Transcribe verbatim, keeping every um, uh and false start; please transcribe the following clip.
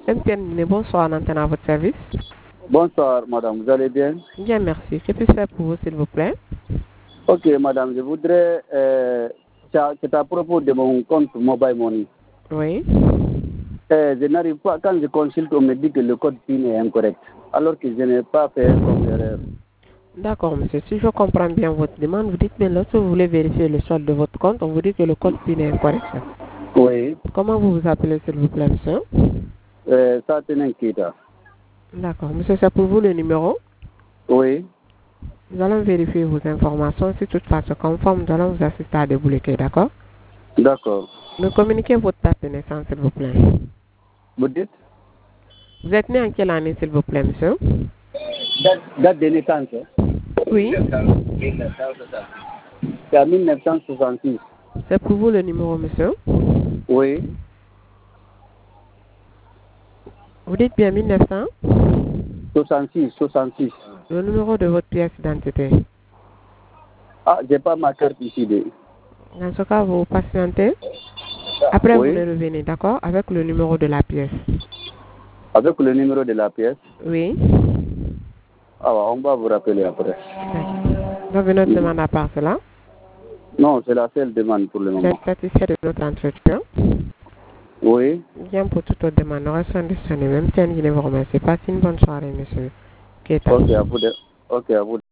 M T N, bonsoir, on entend à votre service. Bonsoir, madame, vous allez bien? Bien, merci. Que puis-je faire pour vous, s'il vous plaît? Ok, madame, je voudrais... Euh, c'est à propos de mon compte Mobile Money. Oui. Euh, je n'arrive pas, quand je consulte, on me dit que le code PIN est incorrect, alors que je n'ai pas fait comme erreur. D'accord, monsieur. Si je comprends bien votre demande, vous dites, mais lorsque vous voulez vérifier le solde de votre compte, on vous dit que le code PIN est incorrect. Oui. Comment vous vous appelez, s'il vous plaît, monsieur? Euh, ça tenait Kita. D'accord. Monsieur, c'est pour vous le numéro? Oui. Nous allons vérifier vos informations. Si toutefois se conforme, nous allons vous assister à débloquer, d'accord? D'accord. Me communiquez votre date de naissance, s'il vous plaît. Vous dites? Vous êtes né en quelle année, s'il vous plaît, monsieur? Date, date de naissance? Oui. C'est en mille neuf cent soixante-six. C'est pour vous le numéro, monsieur? Oui. Vous dites bien mille neuf cents? soixante-six, soixante-six. Le numéro de votre pièce d'identité. Ah, j'ai pas ma carte ici. De... Dans ce cas, vous patientez. Après, oui. vous me revenez, d'accord? Avec le numéro de la pièce. Avec le numéro de la pièce? Oui. Ah, on va vous rappeler après. Vous avez notre demande à part cela? Non, c'est la seule demande pour le Vous moment. êtes satisfait de notre entretien? Oui. Bien, pour toute autre demande, nous restons disponibles. Même si je ne vous remercie pas. Passez une bonne soirée, monsieur. Ok, à vous de... ok, à vous de...